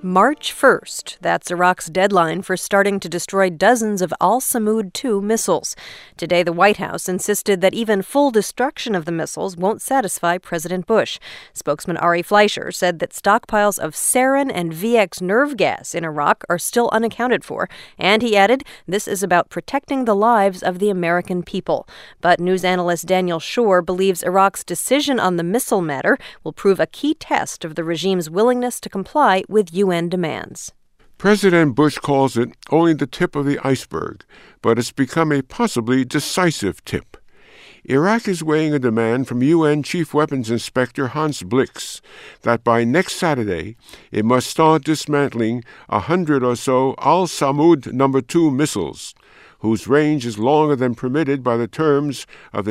March 1st. That's Iraq's deadline for starting to destroy dozens of Al-Samud 2 missiles. Today, the White House insisted that even full destruction of the missiles won't satisfy President Bush. Spokesman Ari Fleischer said that stockpiles of sarin and VX nerve gas in Iraq are still unaccounted for, and he added, this is about protecting the lives of the American people. But news analyst Daniel Schorr believes Iraq's decision on the missile matter will prove a key test of the regime's willingness to comply with UN demands. President Bush calls it only the tip of the iceberg, but it's become a possibly decisive tip. Iraq is weighing a demand from UN Chief Weapons Inspector Hans Blix that by next Saturday it must start dismantling 100 or so Al-Samud No. 2 missiles, whose range is longer than permitted by the terms of the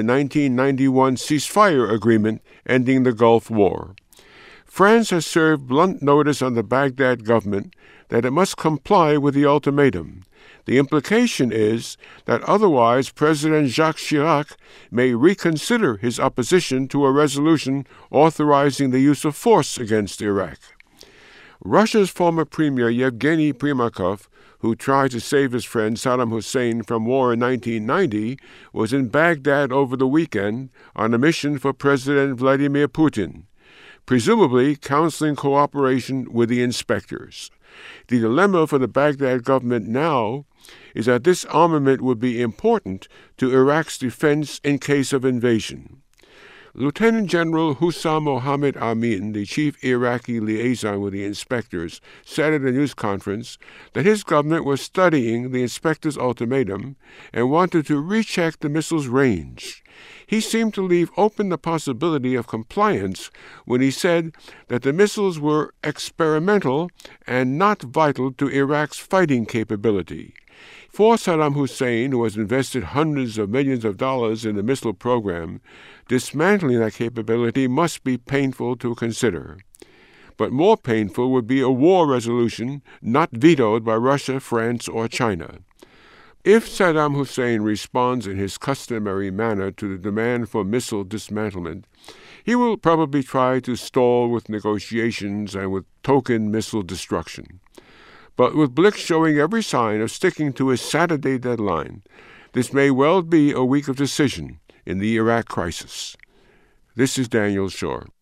1991 ceasefire agreement ending the Gulf War. France has served blunt notice on the Baghdad government that it must comply with the ultimatum. The implication is that otherwise President Jacques Chirac may reconsider his opposition to a resolution authorizing the use of force against Iraq. Russia's former premier Yevgeny Primakov, who tried to save his friend Saddam Hussein from war in 1990, was in Baghdad over the weekend on a mission for President Vladimir Putin, presumably counseling cooperation with the inspectors. The dilemma for the Baghdad government now is that this armament would be important to Iraq's defense in case of invasion. Lieutenant General Hussam Mohammed Amin, the chief Iraqi liaison with the inspectors, said at a news conference that his government was studying the inspectors' ultimatum and wanted to recheck the missile's range. He seemed to leave open the possibility of compliance when he said that the missiles were experimental and not vital to Iraq's fighting capability. For Saddam Hussein, who has invested hundreds of millions of dollars in the missile program, dismantling that capability must be painful to consider. But more painful would be a war resolution not vetoed by Russia, France, or China. If Saddam Hussein responds in his customary manner to the demand for missile dismantlement, he will probably try to stall with negotiations and with token missile destruction. But with Blix showing every sign of sticking to his Saturday deadline, this may well be a week of decision in the Iraq crisis. This is Daniel Schorr.